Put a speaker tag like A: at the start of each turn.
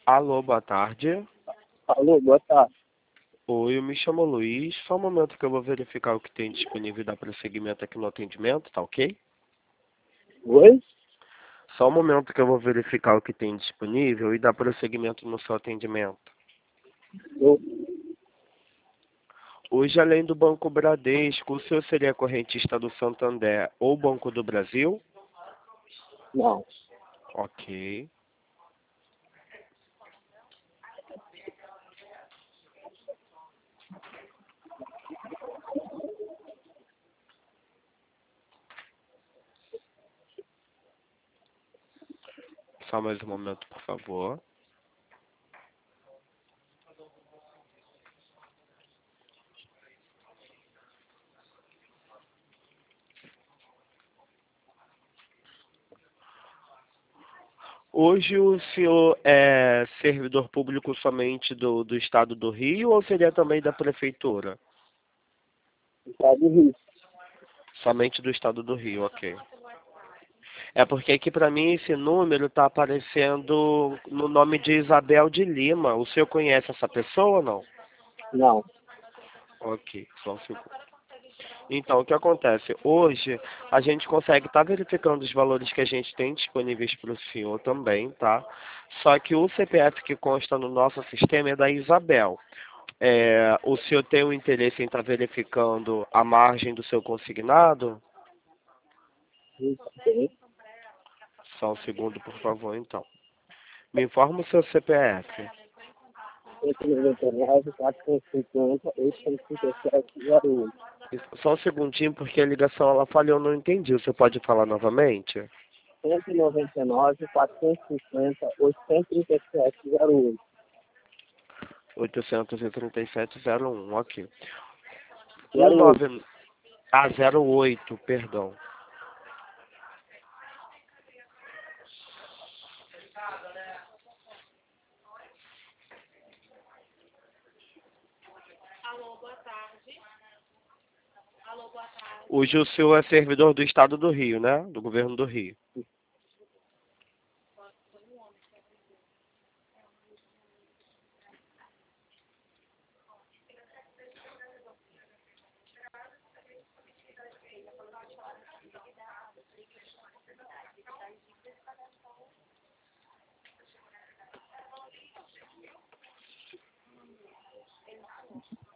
A: Alô, boa tarde.
B: Alô, boa tarde.
A: Oi, eu me chamo Luiz. Só um momento que eu vou verificar o que tem disponível e dar prosseguimento aqui no atendimento, tá ok?
B: Oi?
A: Só um momento que eu vou verificar o que tem disponível e dar prosseguimento no seu atendimento.
B: Eu,
A: Hoje, além do Banco Bradesco, o senhor seria correntista do Santander ou Banco do Brasil?
B: não.
A: Ok. Só mais um momento, por favor. Hoje o senhor é servidor público somente do Estado do Rio ou seria também da Prefeitura?
B: Estado do Rio.
A: Somente do Estado do Rio, ok. É porque aqui para mim esse número está aparecendo no nome de Isabel de Lima. O senhor conhece essa pessoa ou não?
B: Não.
A: Ok, só um segundo. Então, o que acontece? Hoje, a gente consegue estar verificando os valores que a gente tem disponíveis para o senhor também, tá? Só que o CPF que consta no nosso sistema é da Isabel. O senhor tem o interesse em estar verificando a margem do seu consignado? Só um segundo, por favor, então. Me informa o seu CPF.
B: 199, 450, 837, 08.
A: Só um segundinho, porque a ligação ela falhou, não entendi. Você pode falar novamente?
B: 199, 450, 837, 08.
A: 837-01, ok.
B: 08.
A: 19... Ah, 08, perdão. Hoje o senhor é servidor do Estado do Rio, né? Do governo do Rio.